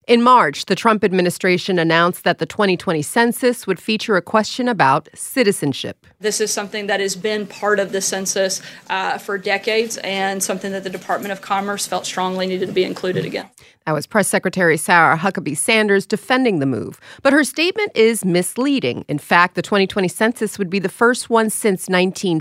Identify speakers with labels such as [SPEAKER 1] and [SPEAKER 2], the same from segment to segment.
[SPEAKER 1] In March, the Trump administration announced that the 2020 census would feature a question about citizenship.
[SPEAKER 2] This is something that has been part of the census for decades and something that the Department of Commerce felt strongly needed to be included again.
[SPEAKER 1] That was Press Secretary Sarah Huckabee Sanders defending the move. But her statement is misleading. In fact, the 2020 census would be the first one since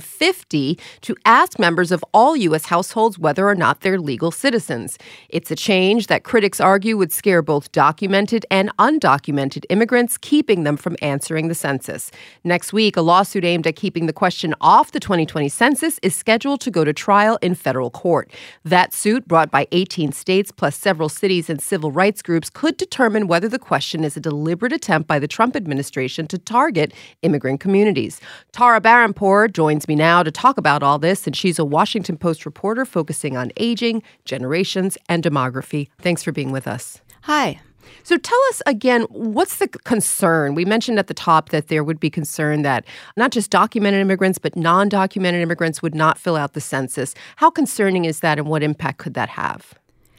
[SPEAKER 1] 1950 to ask members of all U.S. households whether or not they're legal citizens. It's a change that critics argue would scare both documented and undocumented immigrants, keeping them from answering the census. Next week, a lawsuit aimed at keeping the question off the 2020 census is scheduled to go to trial in federal court. That suit, brought by 18 states plus several cities and civil rights groups, could determine whether the question is a deliberate attempt by the Trump administration to target immigrant communities. Tara Barranpour joins me now to talk about all this, and she's a Washington Post reporter focusing on aging, generations, and demography. Thanks for being with us.
[SPEAKER 3] Hi.
[SPEAKER 1] So tell us again, what's the concern? We mentioned at the top that there would be concern that not just documented immigrants, but non-documented immigrants would not fill out the census. How concerning is that, and what impact could that have?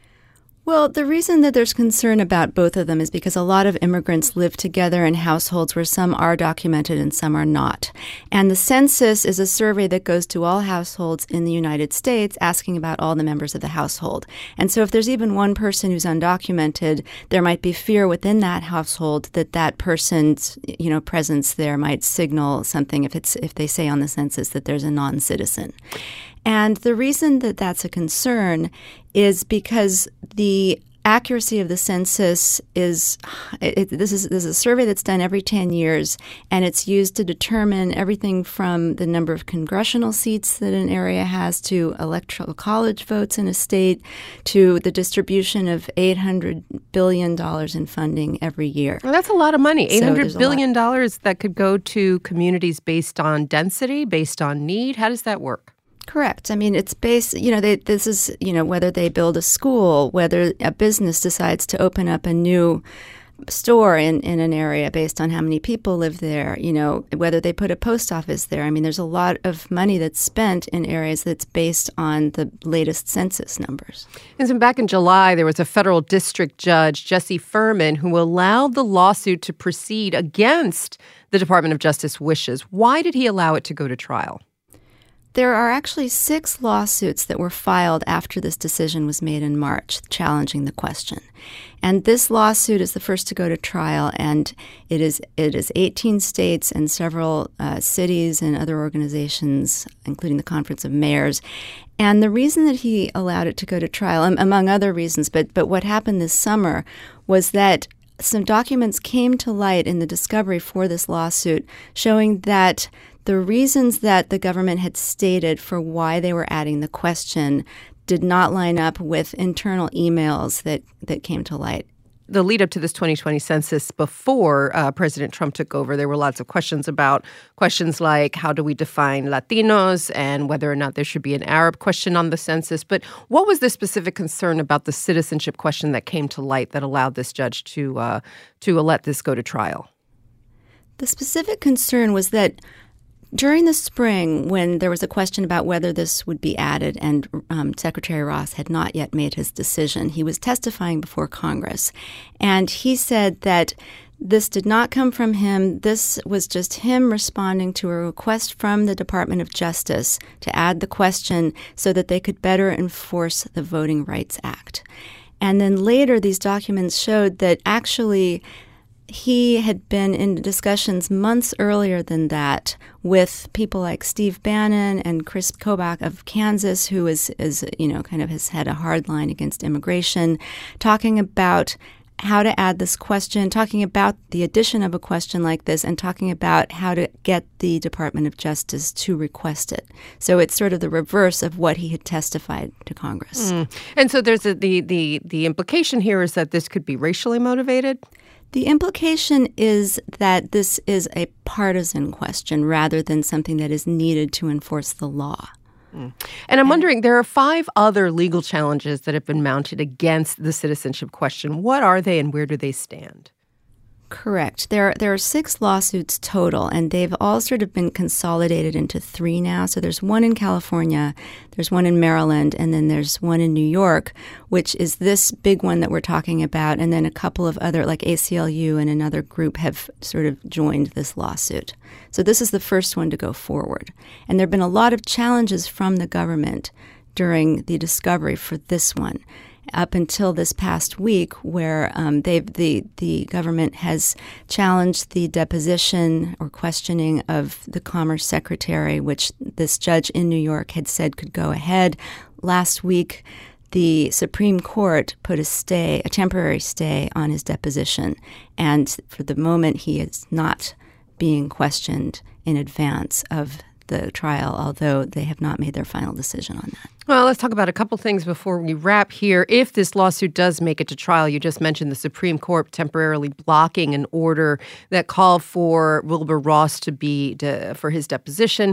[SPEAKER 3] Well, the reason that there's concern about both of them is because a lot of immigrants live together in households where some are documented and some are not. And the census is a survey that goes to all households in the United States asking about all the members of the household. And so if there's even one person who's undocumented, there might be fear within that household that that person's, presence there might signal something if they say on the census that there's a non-citizen. And the reason that that's a concern is because the accuracy of the census this is a survey that's done every 10 years, and it's used to determine everything from the number of congressional seats that an area has to electoral college votes in a state to the distribution of $800 billion in funding every year.
[SPEAKER 1] Well, that's a lot of money. $800 billion that could go to communities based on density, based on need. How does that work?
[SPEAKER 3] Correct. I mean, it's based, this is, whether they build a school, whether a business decides to open up a new store in an area based on how many people live there, whether they put a post office there. I mean, there's a lot of money that's spent in areas that's based on the latest census numbers.
[SPEAKER 1] And so back in July, there was a federal district judge, Jesse Furman, who allowed the lawsuit to proceed against the Department of Justice wishes. Why did he allow it to go to trial?
[SPEAKER 3] There are actually 6 lawsuits that were filed after this decision was made in March, challenging the question. And this lawsuit is the first to go to trial, and it is 18 states and several cities and other organizations, including the Conference of Mayors. And the reason that he allowed it to go to trial, among other reasons, but what happened this summer was that some documents came to light in the discovery for this lawsuit showing that the reasons that the government had stated for why they were adding the question did not line up with internal emails that came to light.
[SPEAKER 1] The lead up to this 2020 census before President Trump took over, there were lots of questions like how do we define Latinos and whether or not there should be an Arab question on the census. But what was the specific concern about the citizenship question that came to light that allowed this judge to let this go to trial?
[SPEAKER 3] The specific concern was that during the spring, when there was a question about whether this would be added, and Secretary Ross had not yet made his decision, he was testifying before Congress. And he said that this did not come from him. This was just him responding to a request from the Department of Justice to add the question so that they could better enforce the Voting Rights Act. And then later, these documents showed that actually he had been in discussions months earlier than that with people like Steve Bannon and Chris Kobach of Kansas, who has had a hard line against immigration, talking about how to add this question, talking about the addition of a question like this, and talking about how to get the Department of Justice to request it. So it's sort of the reverse of what he had testified to Congress.
[SPEAKER 1] And so there's the implication here is that this could be racially motivated?
[SPEAKER 3] The implication is that this is a partisan question rather than something that is needed to enforce the law.
[SPEAKER 1] And I'm wondering, there are 5 other legal challenges that have been mounted against the citizenship question. What are they and where do they stand?
[SPEAKER 3] Correct. There are 6 lawsuits total, and they've all sort of been consolidated into 3 now. So there's one in California, there's one in Maryland, and then there's one in New York, which is this big one that we're talking about. And then a couple of other, like ACLU and another group, have sort of joined this lawsuit. So this is the first one to go forward. And there have been a lot of challenges from the government during the discovery for this one, up until this past week, where the government has challenged the deposition or questioning of the Commerce Secretary, which this judge in New York had said could go ahead. Last week, the Supreme Court put a temporary stay on his deposition, and for the moment, he is not being questioned in advance of the trial, although they have not made their final decision on that.
[SPEAKER 1] Well, let's talk about a couple things before we wrap here. If this lawsuit does make it to trial, you just mentioned the Supreme Court temporarily blocking an order that called for Wilbur Ross for his deposition.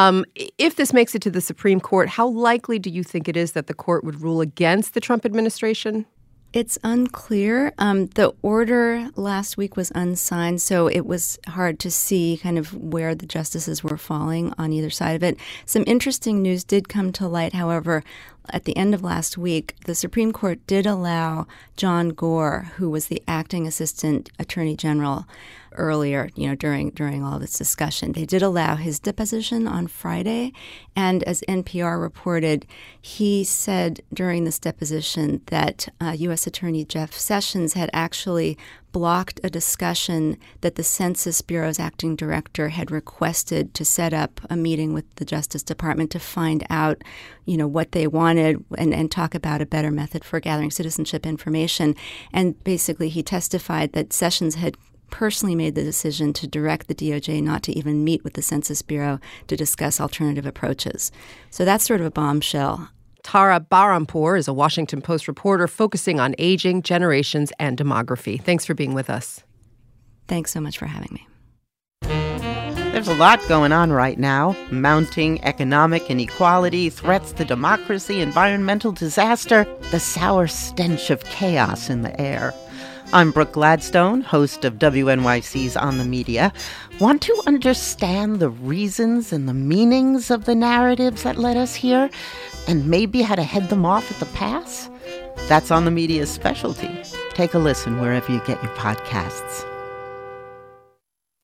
[SPEAKER 1] If this makes it to the Supreme Court, how likely do you think it is that the court would rule against the Trump administration?
[SPEAKER 3] It's unclear. The order last week was unsigned, so it was hard to see kind of where the justices were falling on either side of it. Some interesting news did come to light, however. At the end of last week, the Supreme Court did allow John Gore, who was the acting assistant attorney general earlier, during all this discussion. They did allow his deposition on Friday, and as NPR reported, he said during this deposition that U.S. Attorney Jeff Sessions had actually blocked a discussion that the Census Bureau's acting director had requested to set up a meeting with the Justice Department to find out, what they wanted and talk about a better method for gathering citizenship information. And basically, he testified that Sessions had personally made the decision to direct the DOJ not to even meet with the Census Bureau to discuss alternative approaches. So that's sort of a bombshell.
[SPEAKER 1] Tara Barrampur is a Washington Post reporter focusing on aging, generations, and demography. Thanks for being with us.
[SPEAKER 3] Thanks so much for having me.
[SPEAKER 4] There's a lot going on right now. Mounting economic inequality, threats to democracy, environmental disaster, the sour stench of chaos in the air. I'm Brooke Gladstone, host of WNYC's On the Media. Want to understand the reasons and the meanings of the narratives that led us here, and maybe how to head them off at the pass? That's On the Media's specialty. Take a listen wherever you get your podcasts.